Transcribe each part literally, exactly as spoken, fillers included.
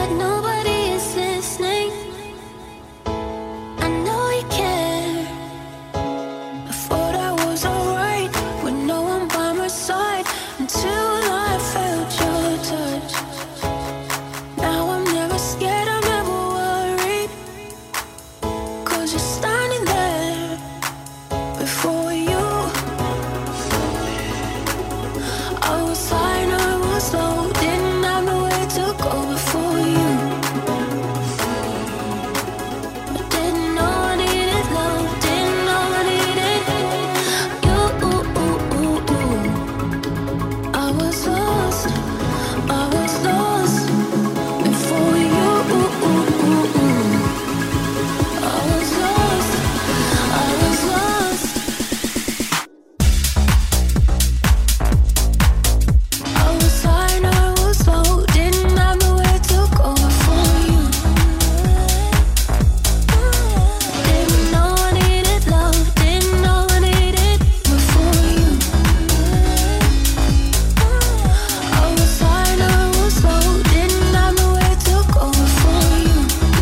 but nobody is listening. I know you care. I thought I was alright with no one by my side until I felt your touch. Now I'm never scared, I'm never worried, 'cause you're standing there before you. I was high and I was low, didn't have nowhere to go before you. I didn't know I needed love, didn't know I needed you. I was lost, I was lost before you. I was lost, I was lost. I was high and I was low, didn't have nowhere to go before you. Didn't know I needed love, didn't know I needed before you. I was high and I was low, didn't have nowhere to go before you.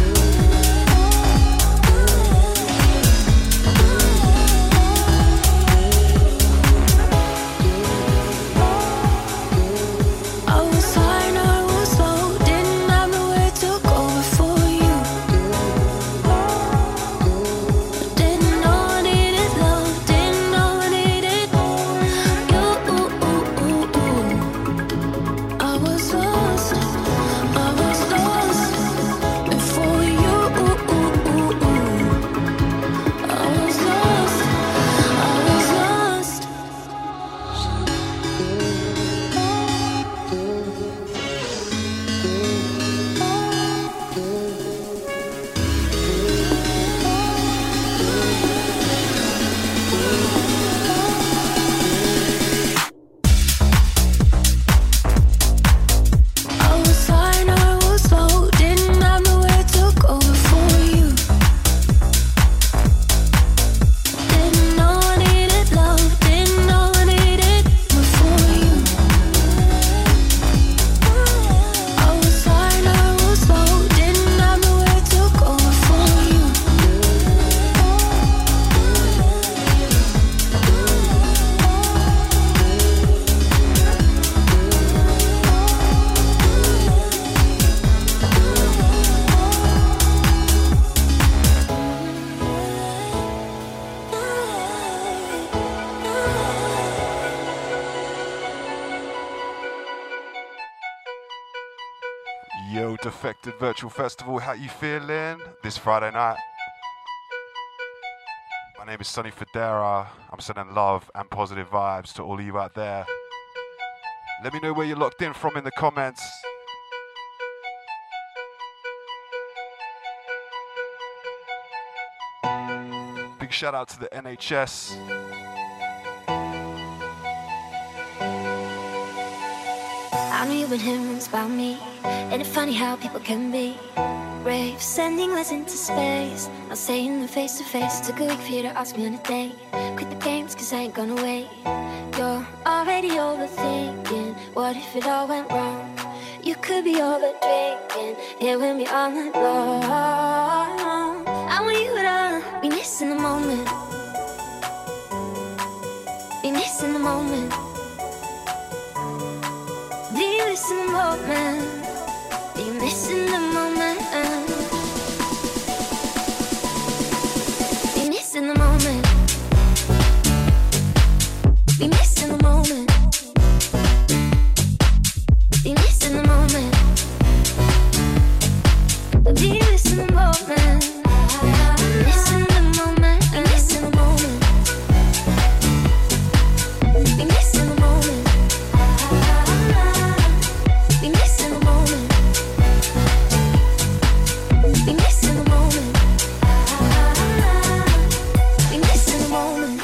I was high and I was low, didn't have nowhere to go before you. Didn't know I needed love, didn't know I needed you. I was lost, I was lost before you. I was lost, I was lost. I was high and I was low, didn't have nowhere to go before you. Didn't know I needed love, didn't know I needed before you. I was high and I was low, didn't have nowhere to go before you. Yo, Defected Virtual Festival, how you feeling this Friday night? My name is Sonny Federa. I'm sending love and positive vibes to all of you out there. Let me know where you're locked in from in the comments. Big shout out to the N H S. I knew you've been hearing about me. Ain't it funny how people can be brave, sending letters into space, not saying them face to face. Took a week for you to ask me on a date. Quit the games, cause I ain't gonna wait. You're already overthinking, what if it all went wrong? You could be over drinking, here with me all night long. I want you to be missing the moment, be missing the moment. Do you missing the moment? Are you missing the moment? Be missing the moment. Be missing the moment. Be missing the moment. Be missing the moment. Missing the moment. Be missing the moment. Be missing the moment. Be missing the moment. Be missing the moment. Be missing the moment.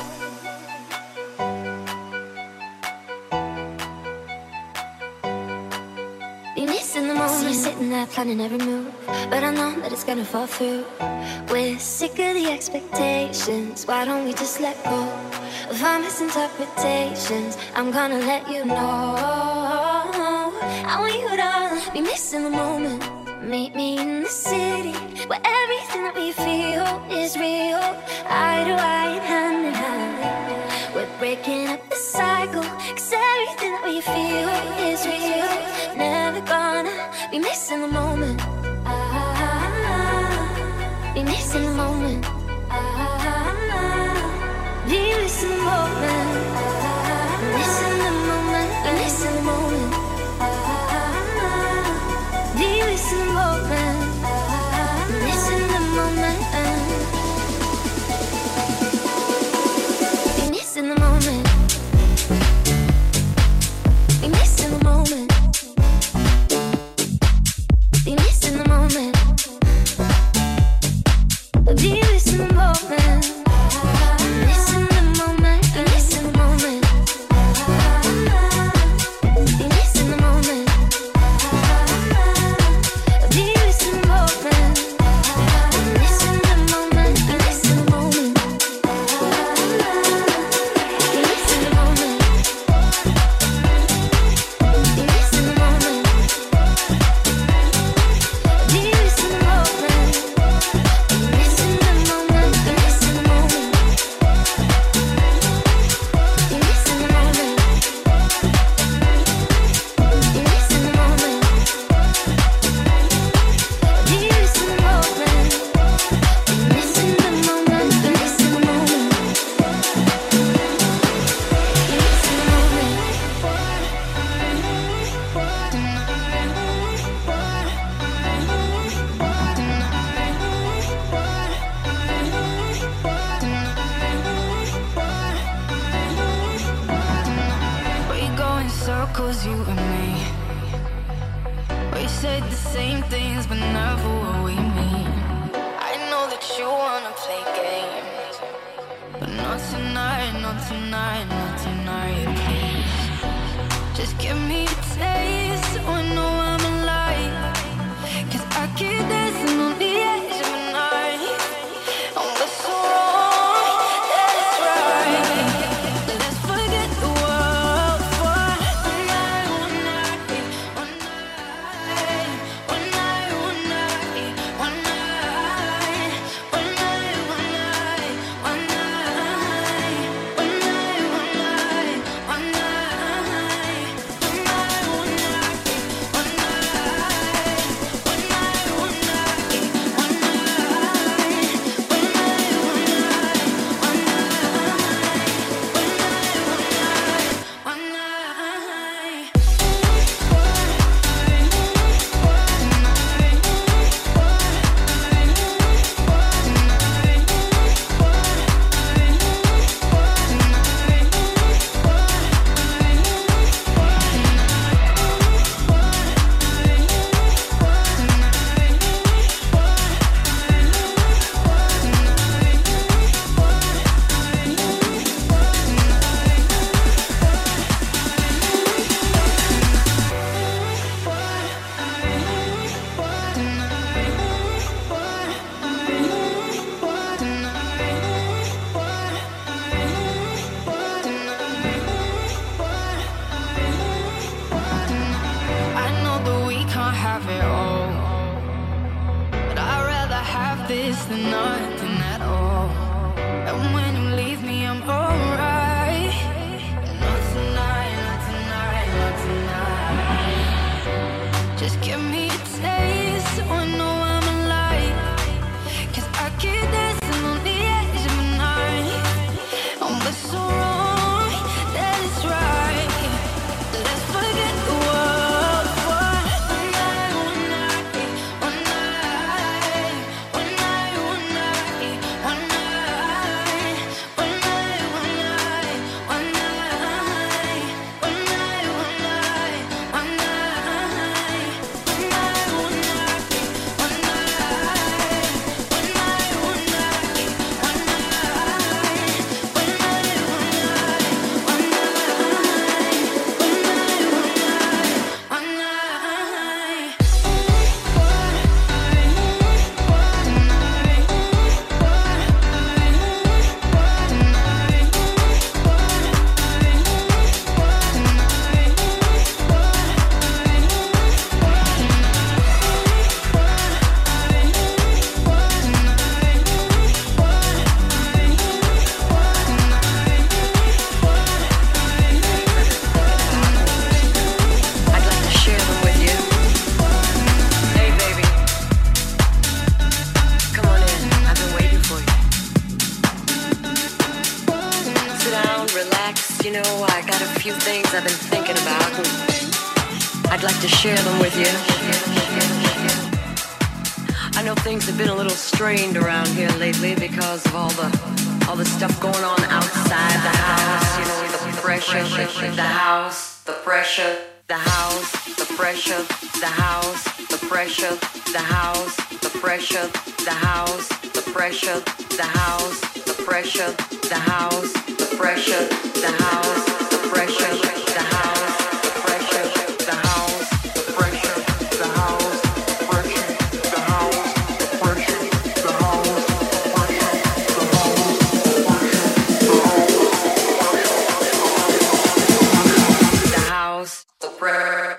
Be missing the moment. See you sitting there planning every move, but I know that it's gonna fall through. We're sick of the expectations. Why don't we just let go of our misinterpretations? I'm gonna let you know. I want you to be missing the moment, Meet me in the city where everything that we feel is real. Eye to eye and hand in hand, we're breaking up the cycle, cause everything that we feel is real. Never gonna be missing the moment. Ah, be missing the moment. Ah, be missing the moment. Ah, missing the moment. Be missing the moment. Be missing the moment. Missing the moment. Be missing the moment. Be missing the moment. Be missing the moment. Be missing the moment. Missing the moment. Be missing the moment. Be missing the moment. Circles, you and me. We said the same things, but never what we mean. I know that you wanna play games, but not tonight, not tonight, not tonight, please. Just give me a taste so I know I'm alive. Cause I keep dancing on the edge of the night. On the so wrong, that is right. Let's forget the world for one night, one night, one night, one night, one night, one night, one night, one night, one night, one night, one night, one night, one night, one night, one this than nothing at all. And when you leave me, I'm alright. Not tonight, not tonight, not tonight. Just give me a taste so I know I'm alive. Cause I keep dancing on the edge of the night. On the so wrong, that is right. Let's forget the world for one night, one night, one night, one night, one night, one night, things I've been thinking about, and I'd like to share them with you. I know things have been a little strained around here lately because of all the all the stuff going on outside the house. You know, the pressure, the house, the pressure, the house, the pressure, the house, the pressure, the house, the pressure, the house, the pressure, the house, the pressure, the house, the pressure, the house, the pressure, the house, the pressure, the house, the pressure, the house, the pressure, the house, the pressure, the house, the house, the pressure.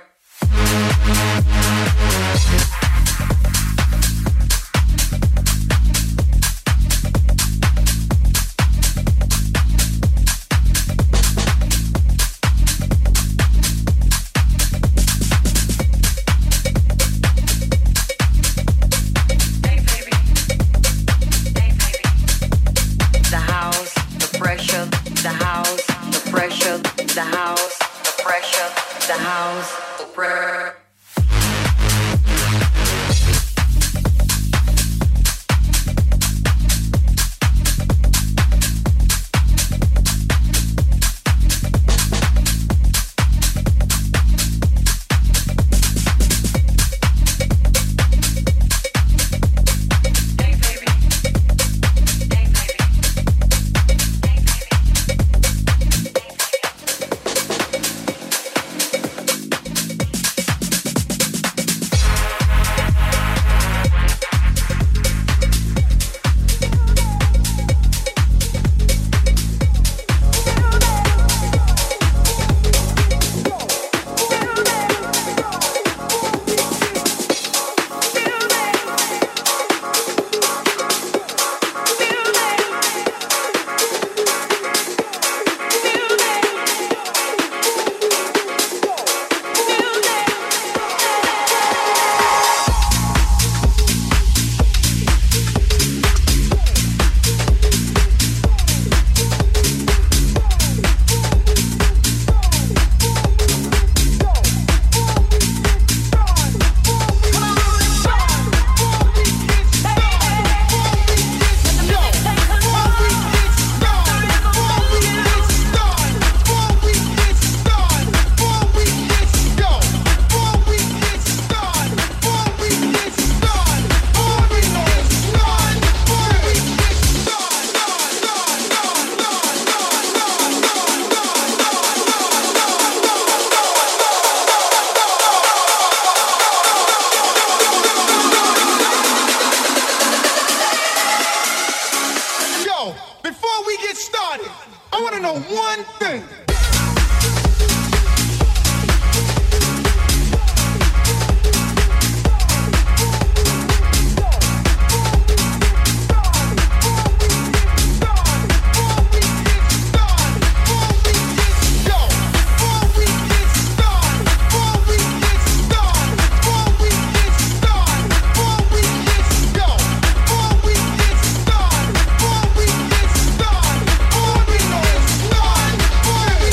Yo,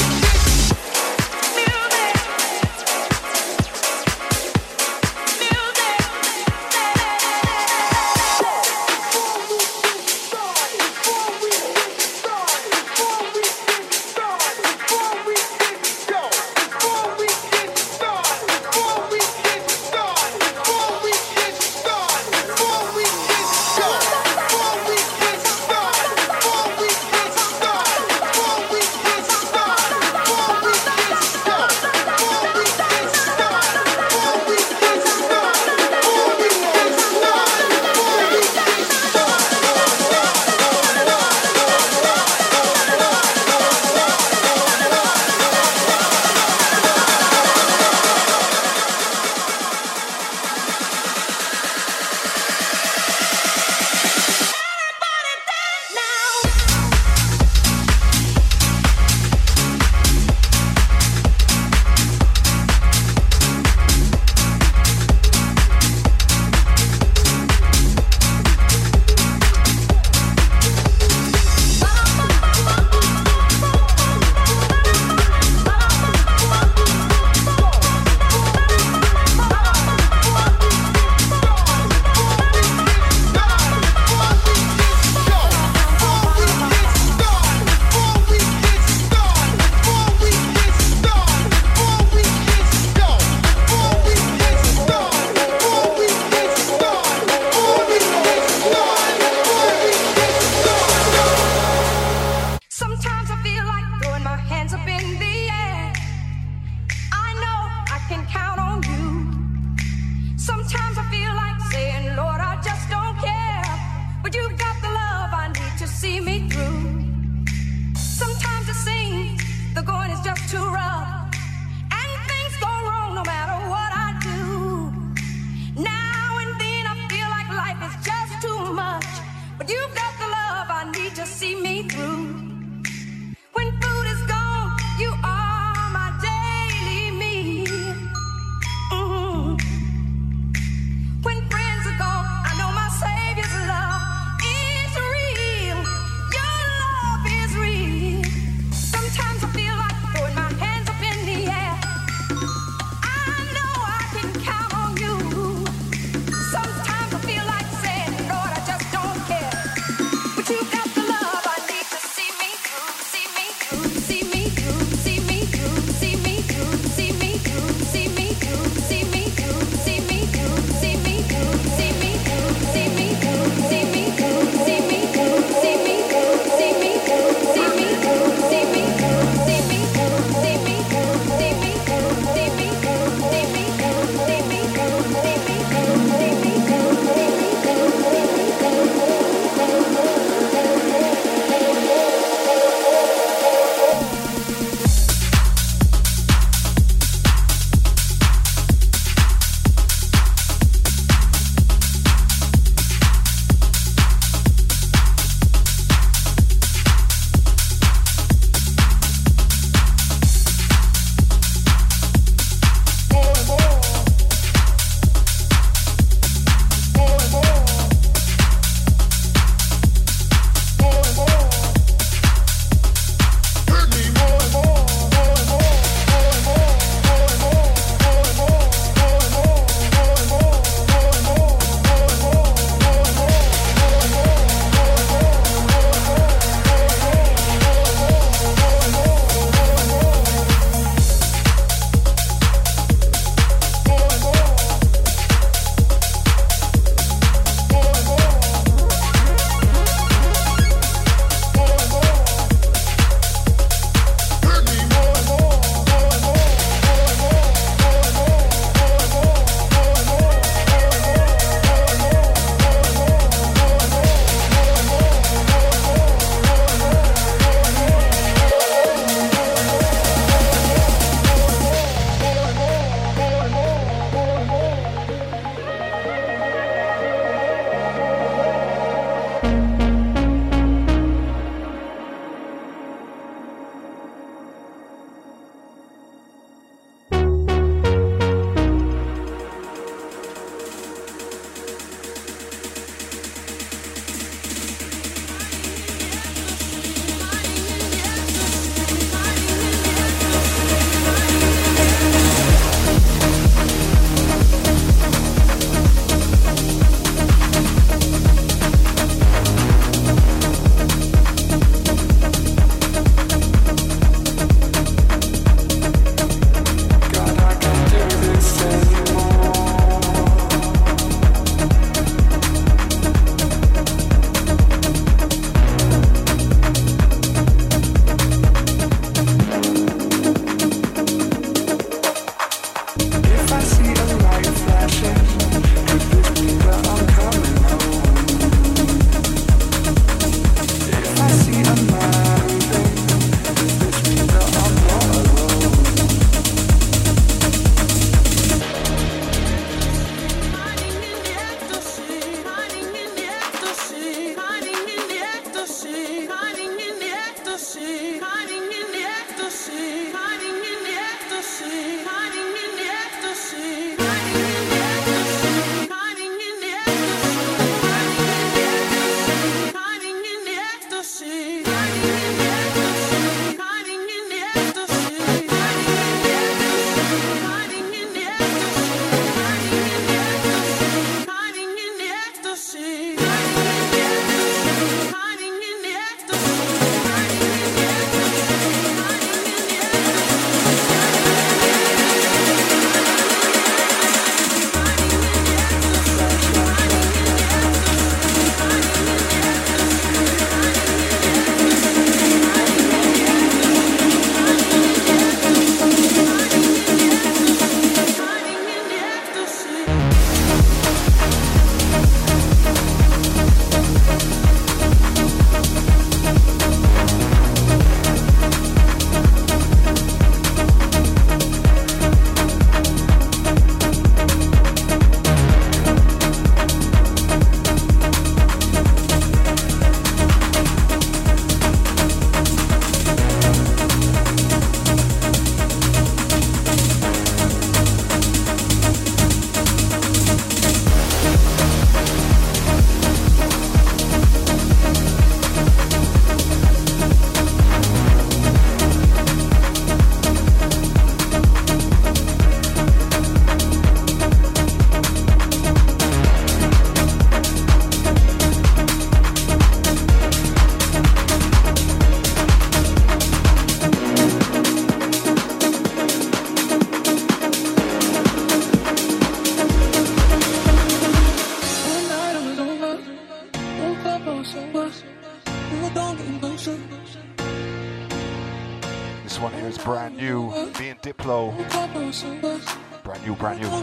brand new, being Diplo. Brand new, brand new.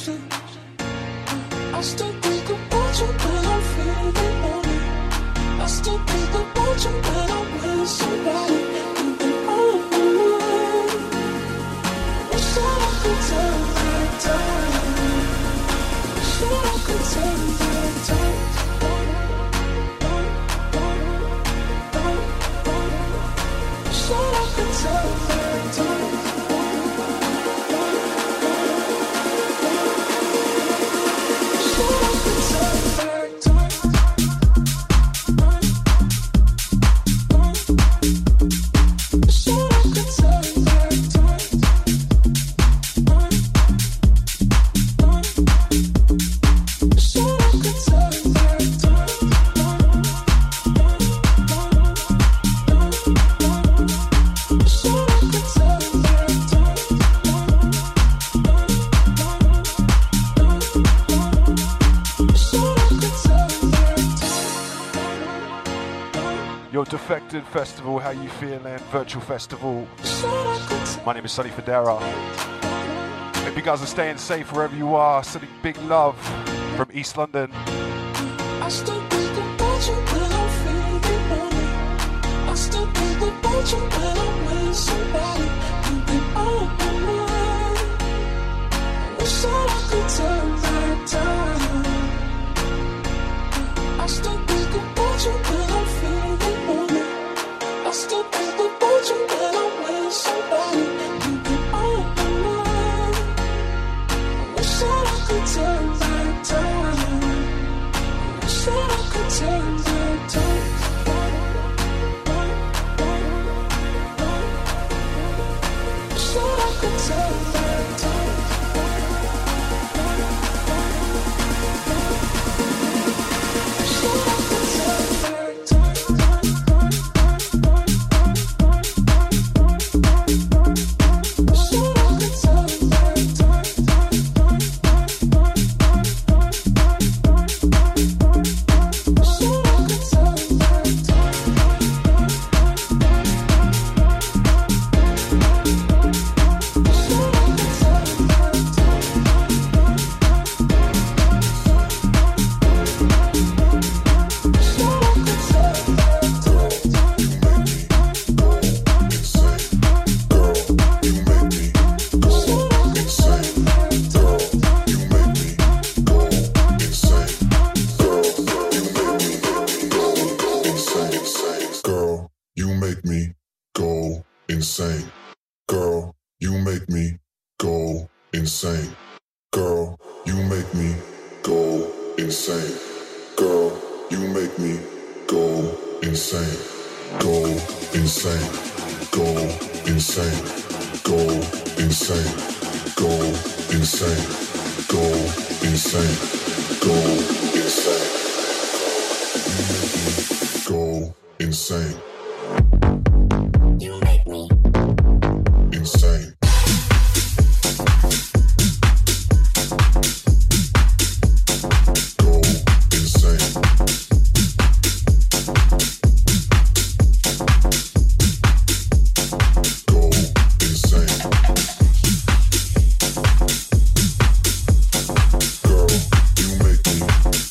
I still think about you when I'm feeling lonely. I still think about you when I'm with somebody. You've been on my mind. Wish that I could turn back time. Wish that I could turn back time. Wish that I could turn back time. Defected Festival, how you feeling? Virtual Festival. My name is Sonny Fodera. Hope you guys are staying safe wherever you are. Sending big love from East London. I still think about you when I'm feeling lonely. I still think about you when I'm with somebody. You've been on my mind. I wish that I could turn back time. I still think about you when I'm feeling lonely. I still think about you when I'm with somebody. You've been on my mind. I wish that I could turn back time. I wish that I could turn back time. Wish that I could turn back time. Wish that I could turn back time. Girl, you make me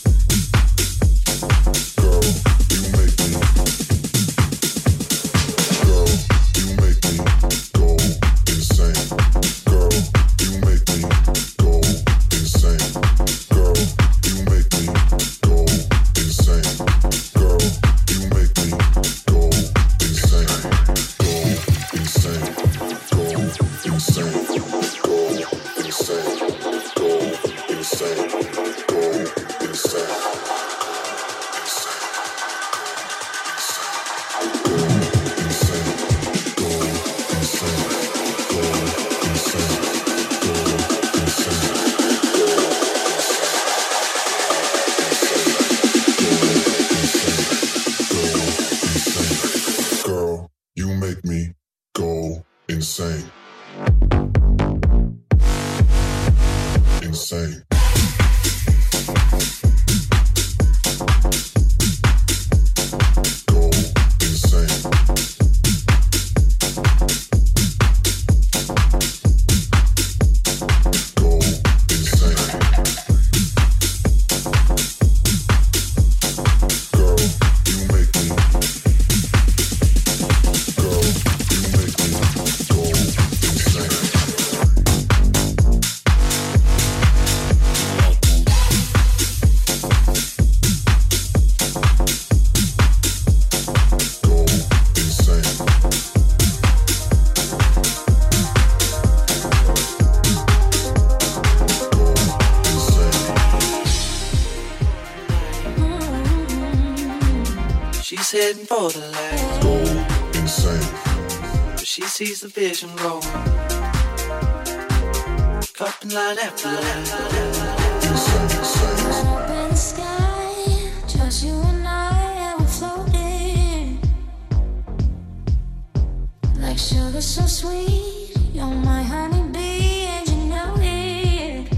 She's heading for the light. Go insane. But she sees the vision grow. Cupping light after light. Insane, insane. Up in the sky, just you and I, and we're floating like sugar so sweet. You're my honeybee, and you know it.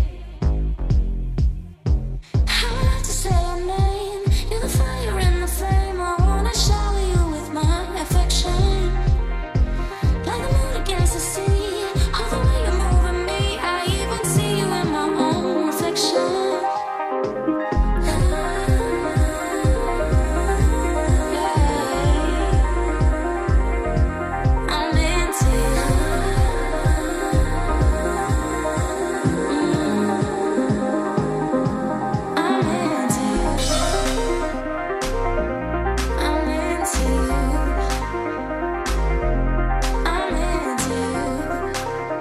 I don't have to say your name. You're the fire and the flame. I wanna shower you with my affection, like the moon against the sea. All the way you're moving me, I even see you in my own reflection. I'm into you. I'm into you. I'm into you. I'm into you.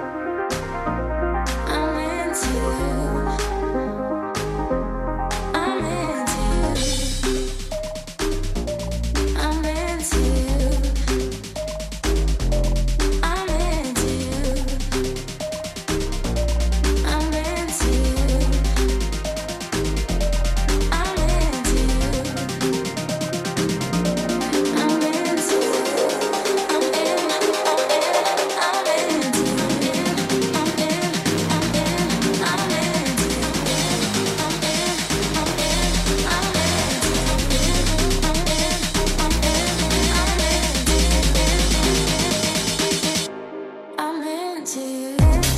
I'm into you. I'm into you. I'm into you. I'm into you. I'm into you. I'm into you. I'm into you. I'm in, I'm in, I'm into you. I'm in, I'm in, I'm into you. I'm in, I'm in, I'm into you. I'm in, I'm in, I'm into you.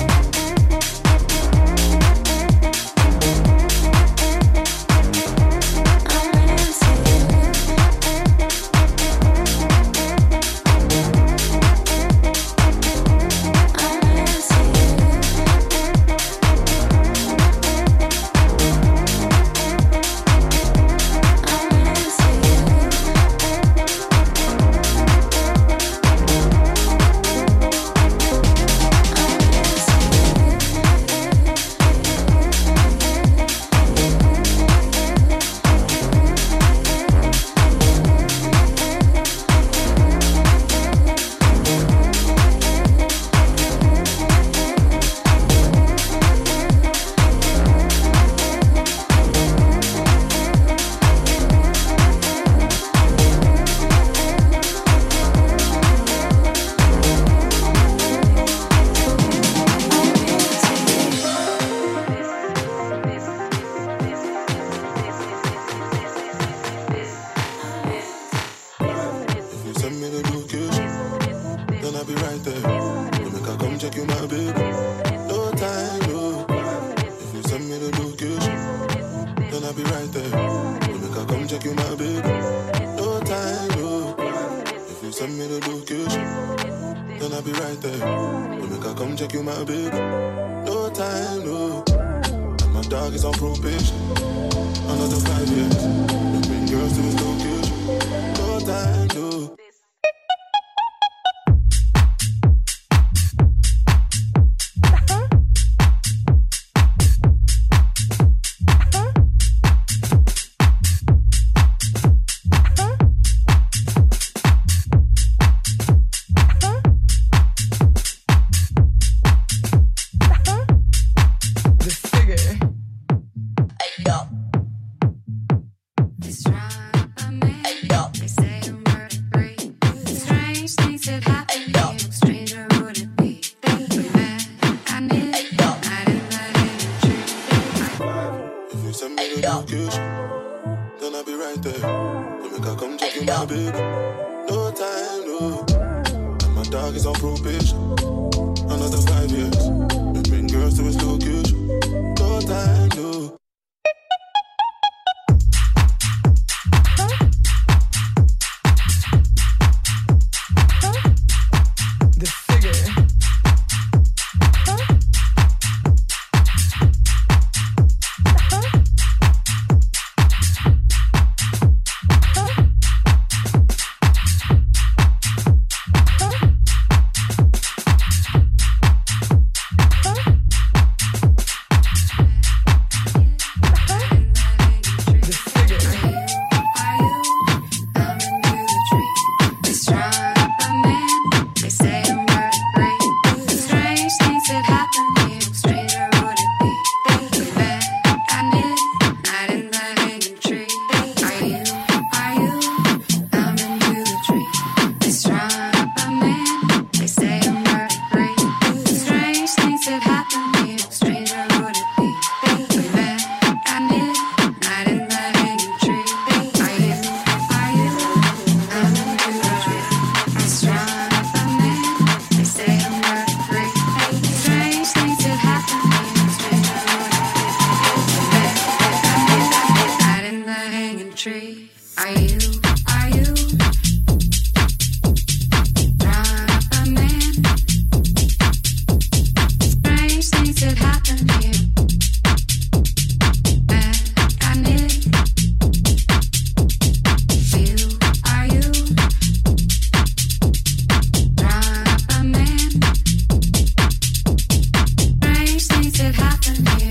If you send me the location, then I'll be right there. You make her come check you, my baby. No time, no. If you send me the location, then I'll be right there. You make her come check you, my baby. No time, no. If you send me the location, then I'll be right there. You make her come check you, my baby. No time, no. And my dog is on probation. Another five years. You bring girls to his location. No time, no. tree. Are you, are you running? Strange things that happen here. Bad and it. You, are you running? Strange things that happen here.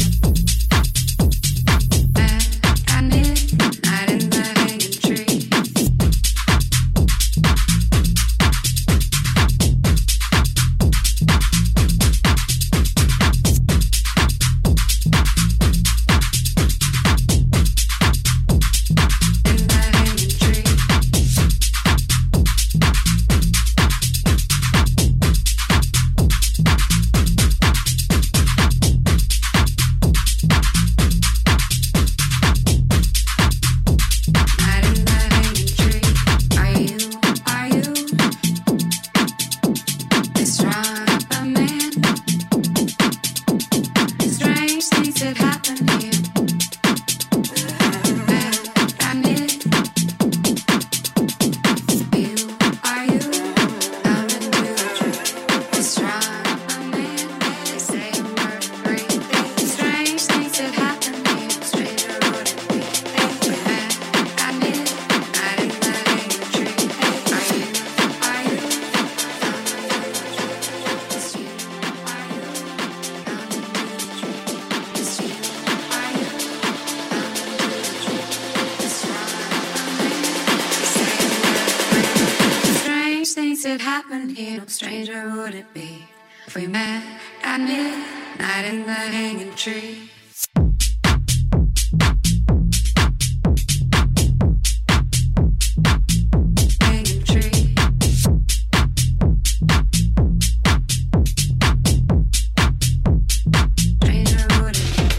It happened here, no stranger would it be if we met at midnight in the hanging tree. Hanging tree. Stranger would it be.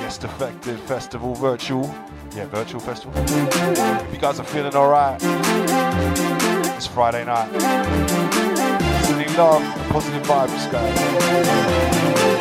Next Effective Festival virtual. Yeah, virtual festival. If you guys are feeling alright, it's Friday night. Sending love and positive vibes, guys.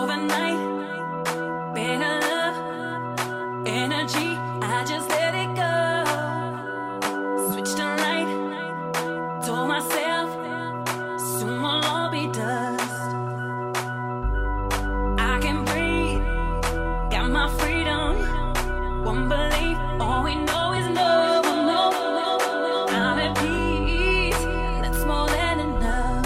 overnight. Better love, energy, I just let it go. Switch the light, told myself, soon we'll all be dust. I can breathe, got my freedom. One belief, all we know is no, no, no. I'm at peace, and that's more than enough.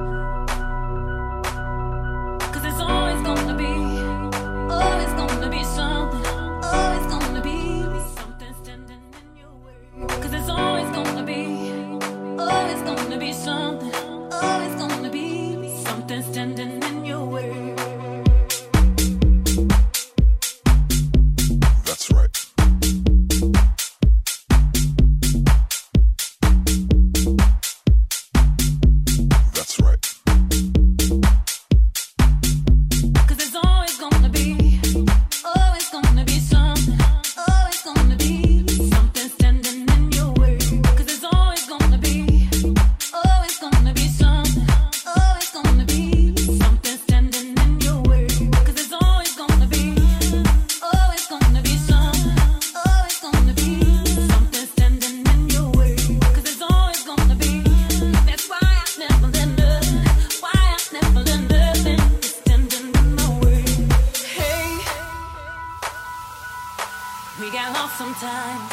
Cause it's always gonna be, always gonna be something, always gonna be something standing in your way. Cause it's always gonna be, always gonna be something, always gonna be something standing in your way. That's right. That's right. Cause it's always gonna be, always gonna be something, always gonna be something standing in your way. Cause it's always gonna be, always gonna be something, always gonna be something standing in your way. Cause it's always gonna be, always gonna be something, always gonna be something standing in your way. Cause it's always gonna be, that's why I never let nothing, why I never let nothing standing in my way. Hey, we get lost sometimes,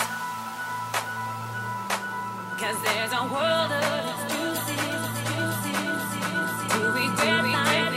cause there's a world of excuses to regret life.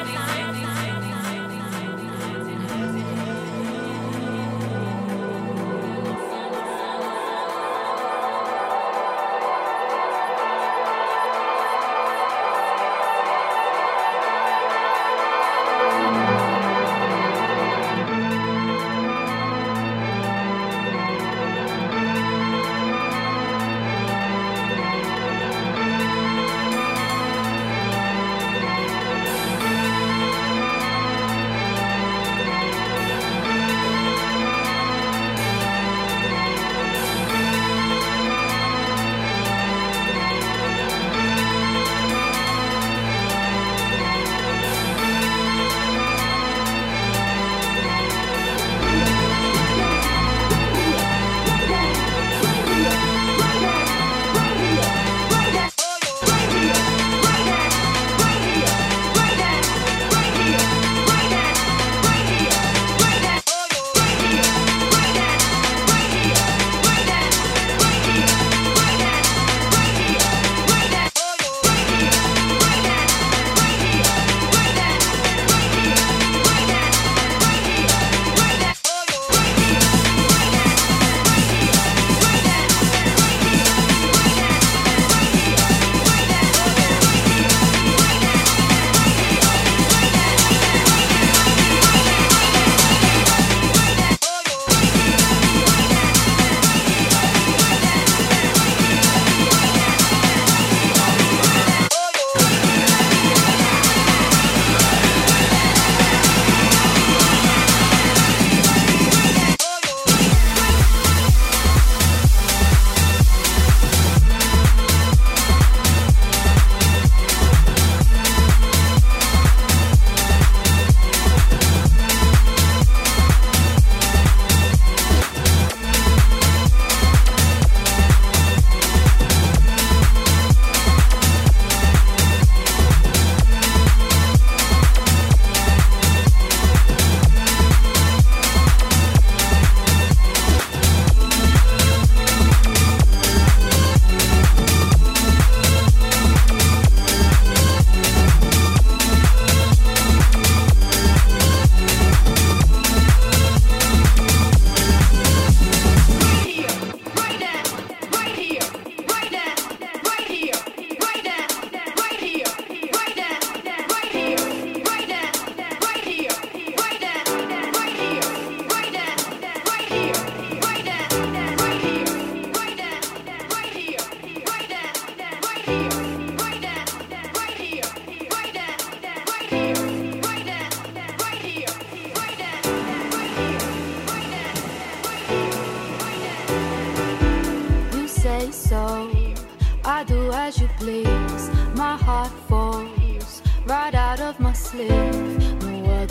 I do as you please. My heart falls right out of my sleeve. No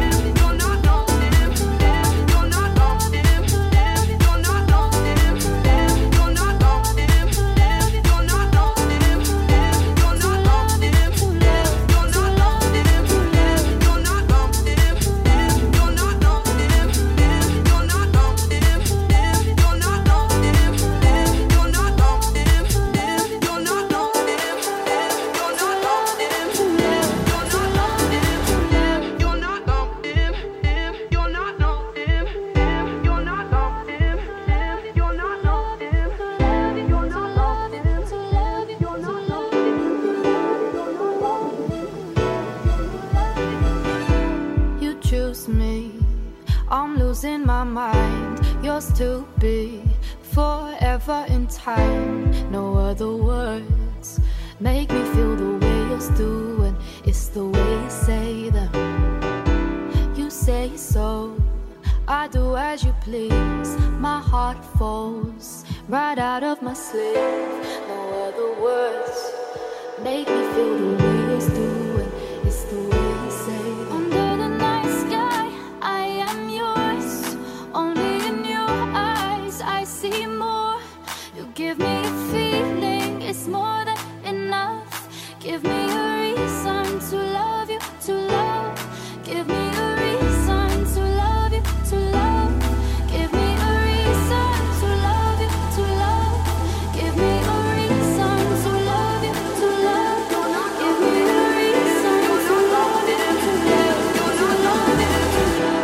losing my mind. Yours to be forever in time. No other words make me feel the way yours do, and it's the way you say them. You say so, I do as you please. My heart falls right out of my sleeve. No other words make me feel the way yours do, and it's the way you say them. Under the night sky, I am yours. Only in your eyes I see more. You give me a feeling, it's more than enough. Give me a reason to love you, to love. Give me a reason to love you, to love. Give me a reason to love you, to love. Give me a reason to love you, to love. Give me a reason to love you, to love, to love you, to love.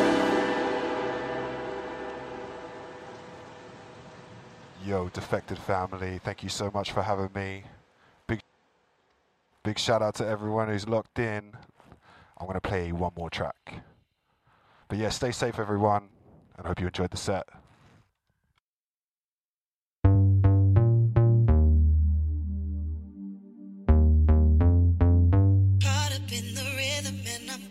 Yo, Defected family, thank you so much for having me. Big, big shout out to everyone who's locked in. I'm going to play one more track. But yeah, stay safe everyone, and I hope you enjoyed the set. Caught up in the rhythm and I'm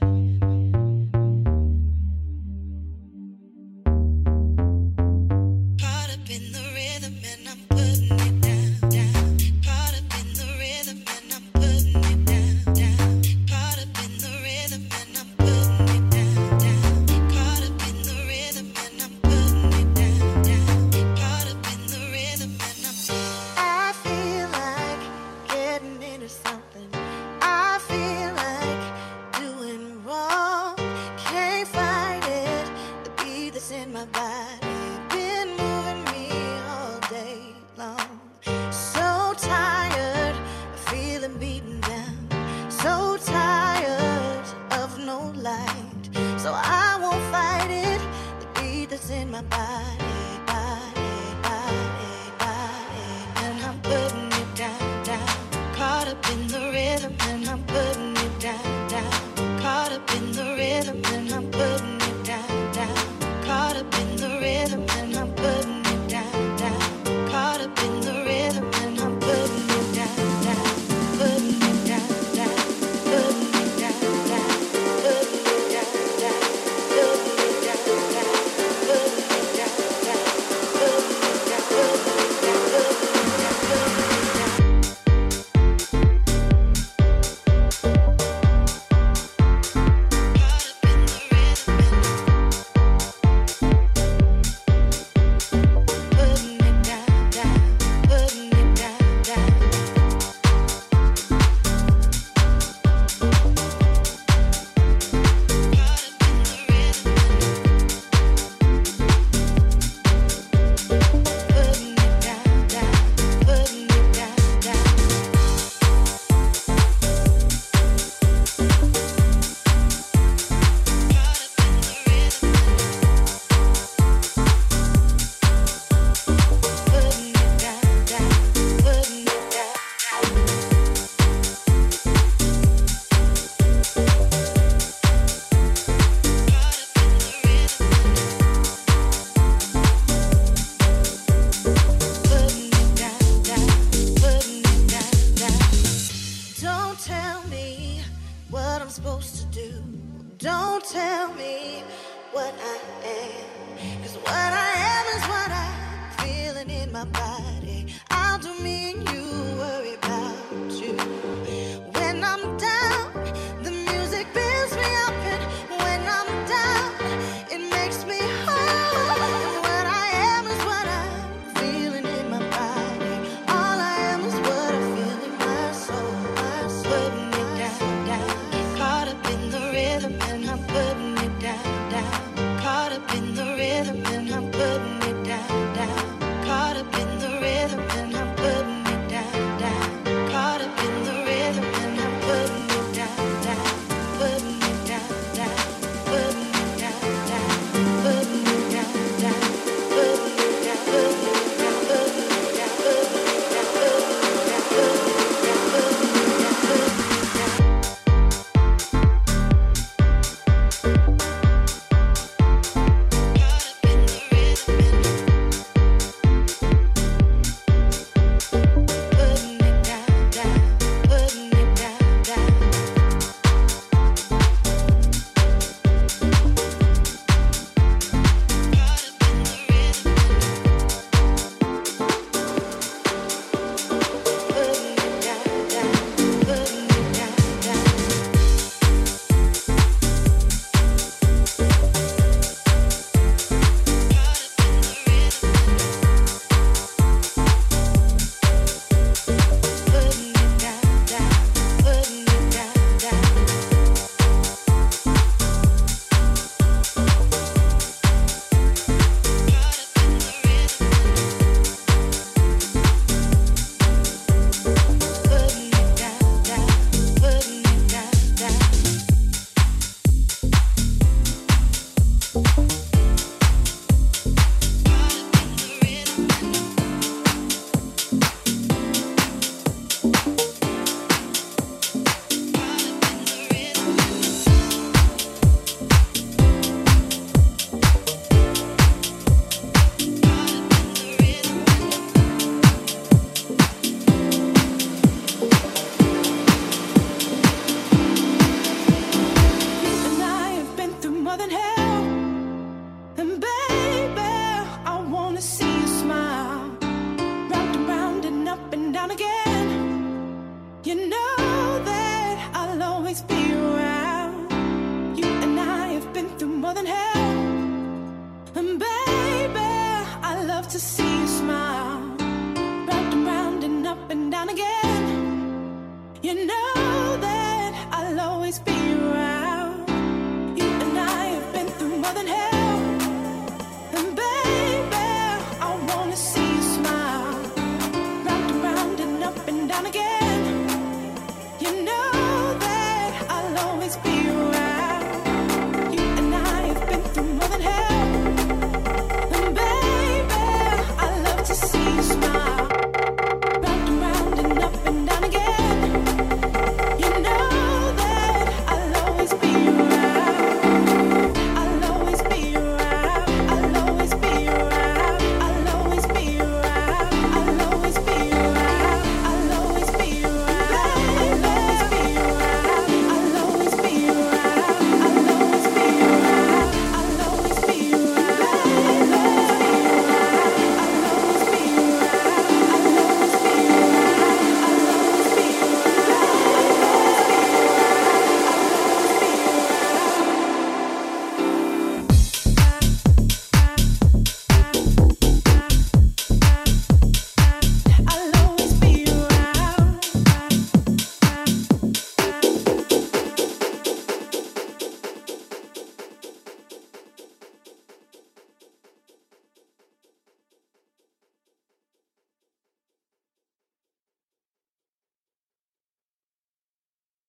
caught up in the rhythm and I'm putting it down, down. Caught up in the rhythm and I'm putting it down, down. Caught up in the rhythm and I'm putting it down, down. Caught up in the rhythm and I'm putting it down, down. Caught up in the rhythm and I'm I feel like getting into something. I feel like doing wrong. Can't fight it. The beat that's in my body been moving me all day long. So tired of feeling beaten down. So tired of no light. So I won't fight it. The beat that's in my body, body, body, body. And I'm putting it down, down. Caught up in the rhythm and I'm putting it down, down. Caught up in the rhythm and I'm putting it down, down. Caught up in the rhythm and I'm putting it down, down. Caught up in the rhythm and I'm putting it down, down. Putting it down, down. Putting it down, down. Putting it down, down. Putting it down, down. Putting it down, down. body. I'll do me and you, worry about you. When I'm down, the music builds me up, and when I'm down, it makes me whole. And what I am is what I'm feeling in my body. All I am is what I feel in my soul. My soul. Putting it down, down. Caught up in the rhythm, and I'm putting it down, down. Caught up in the rhythm, and I'm putting it down, down. Caught up in the rhythm, and I'm putting it down, down. Caught up in the rhythm, and I'm putting it down, down. Putting it down, down. Putting it down, down. Putting it down, down. Putting it down, putting it down, putting it down, putting it down, putting it down, putting it down, And